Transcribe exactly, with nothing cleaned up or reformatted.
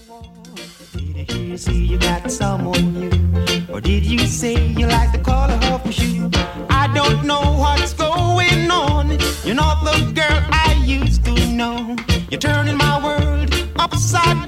Did you see you got someone new? Or did you say you like the color of her shoe? I don't know what's going on. You're not the girl I used to know. You're turning my world upside